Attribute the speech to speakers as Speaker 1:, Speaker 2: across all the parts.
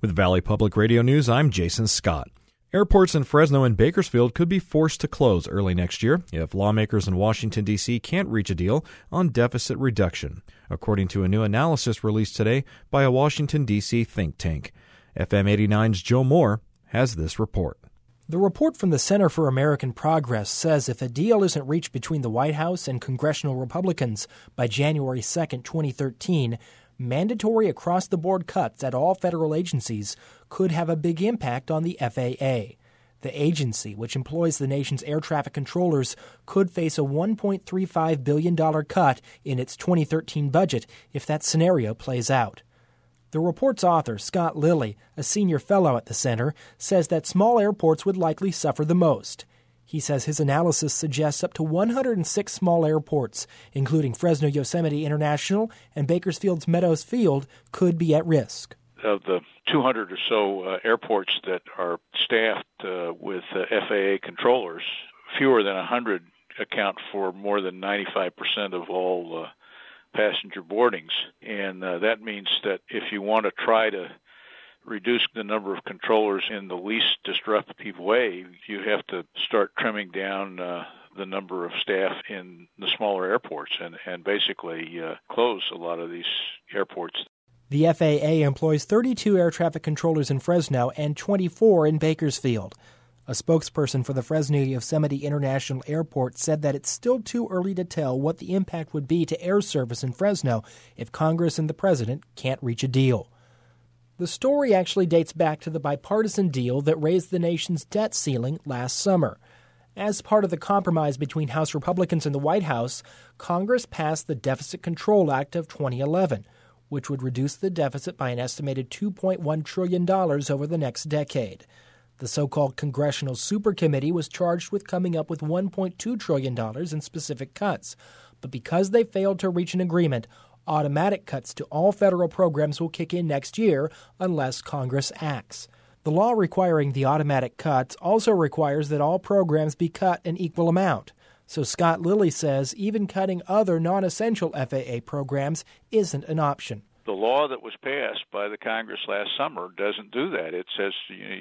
Speaker 1: With Valley Public Radio News, I'm Jason Scott. Airports in Fresno and Bakersfield could be forced to close early next year if lawmakers in Washington, D.C. can't reach a deal on deficit reduction, according to a new analysis released today by a Washington, D.C. think tank. FM 89's Joe Moore has this report.
Speaker 2: The report from the Center for American Progress says if a deal isn't reached between the White House and congressional Republicans by January 2, 2013, mandatory across-the-board cuts at all federal agencies could have a big impact on the FAA. The agency, which employs the nation's air traffic controllers, could face a $1.35 billion cut in its 2013 budget if that scenario plays out. The report's author, Scott Lilly, a senior fellow at the center, says that small airports would likely suffer the most. He says his analysis suggests up to 106 small airports, including Fresno Yosemite International and Bakersfield's Meadows Field, could be at risk.
Speaker 3: Of the 200 or so airports that are staffed with FAA controllers, fewer than 100 account for more than 95% of all passenger boardings. And that means that if you want to try to reduce the number of controllers in the least disruptive way, you have to start trimming down the number of staff in the smaller airports and basically close a lot of these airports.
Speaker 2: The FAA employs 32 air traffic controllers in Fresno and 24 in Bakersfield. A spokesperson for the Fresno Yosemite International Airport said that it's still too early to tell what the impact would be to air service in Fresno if Congress and the president can't reach a deal. The story actually dates back to the bipartisan deal that raised the nation's debt ceiling last summer. As part of the compromise between House Republicans and the White House, Congress passed the Deficit Control Act of 2011, which would reduce the deficit by an estimated $2.1 trillion over the next decade. The so-called Congressional Super Committee was charged with coming up with $1.2 trillion in specific cuts. But because they failed to reach an agreement, automatic cuts to all federal programs will kick in next year unless Congress acts. The law requiring the automatic cuts also requires that all programs be cut an equal amount. So Scott Lilly says even cutting other non-essential FAA programs isn't an option.
Speaker 3: The law that was passed by the Congress last summer doesn't do that. It says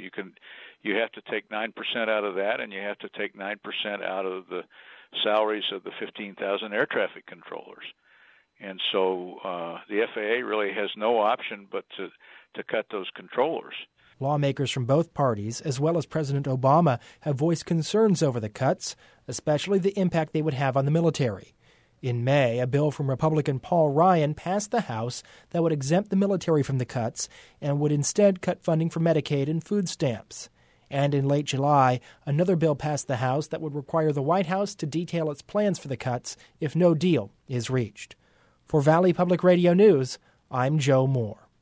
Speaker 3: you have to take 9% out of that, and you have to take 9% out of the salaries of the 15,000 air traffic controllers. And so the FAA really has no option but to cut those controllers.
Speaker 2: Lawmakers from both parties, as well as President Obama, have voiced concerns over the cuts, especially the impact they would have on the military. In May, a bill from Republican Paul Ryan passed the House that would exempt the military from the cuts and would instead cut funding for Medicaid and food stamps. And in late July, another bill passed the House that would require the White House to detail its plans for the cuts if no deal is reached. For Valley Public Radio News, I'm Joe Moore.